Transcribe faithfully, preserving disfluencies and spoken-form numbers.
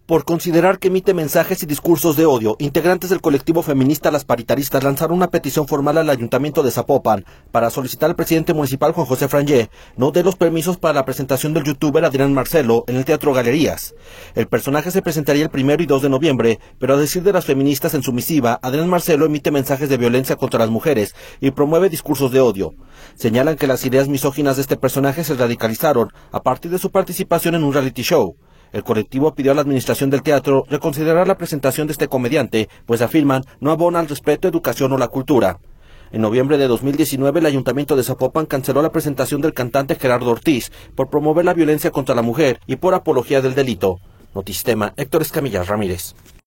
Por considerar que emite mensajes y discursos de odio, integrantes del colectivo feminista Las Paritaristas lanzaron una petición formal al Ayuntamiento de Zapopan para solicitar al presidente municipal Juan José Frangé no dé los permisos para la presentación del youtuber Adrián Marcelo en el Teatro Galerías. El personaje se presentaría el primero y dos de noviembre, pero a decir de las feministas en su misiva, Adrián Marcelo emite mensajes de violencia contra las mujeres y promueve discursos de odio. Señalan que las ideas misóginas de este personaje se radicalizaron a partir de su participación en un reality show. El colectivo pidió a la administración del teatro reconsiderar la presentación de este comediante, pues afirman no abona al respeto, educación o la cultura. En noviembre de dos mil diecinueve, el Ayuntamiento de Zapopan canceló la presentación del cantante Gerardo Ortiz por promover la violencia contra la mujer y por apología del delito. Notisistema, Héctor Escamilla Ramírez.